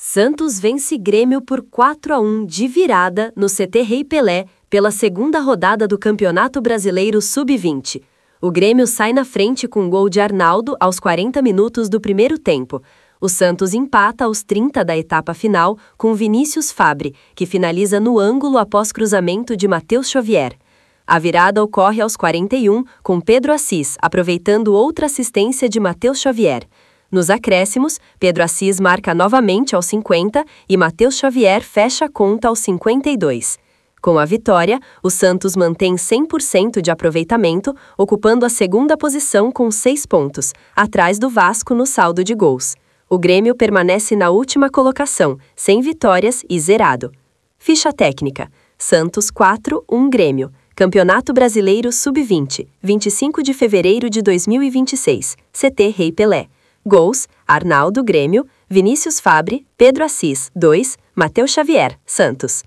Santos vence Grêmio por 4-1 de virada no CT Rei Pelé pela segunda rodada do Campeonato Brasileiro Sub-20. O Grêmio sai na frente com um gol de Arnaldo aos 40 minutos do primeiro tempo. O Santos empata aos 30 da etapa final com Vinícius Fabbri, que finaliza no ângulo após cruzamento de Matheus Xavier. A virada ocorre aos 41 com Pedro Assis, aproveitando outra assistência de Matheus Xavier. Nos acréscimos, Pedro Assis marca novamente aos 50 e Matheus Xavier fecha a conta aos 52. Com a vitória, o Santos mantém 100% de aproveitamento, ocupando a segunda posição com 6 pontos, atrás do Vasco no saldo de gols. O Grêmio permanece na última colocação, sem vitórias e zerado. Ficha técnica: Santos 4-1 Grêmio. Campeonato Brasileiro Sub-20, 25 de fevereiro de 2026, CT Rei Pelé. Gols: Arnaldo, Grêmio; Vinícius Fabbri, Pedro Assis, 2, Matheus Xavier, Santos.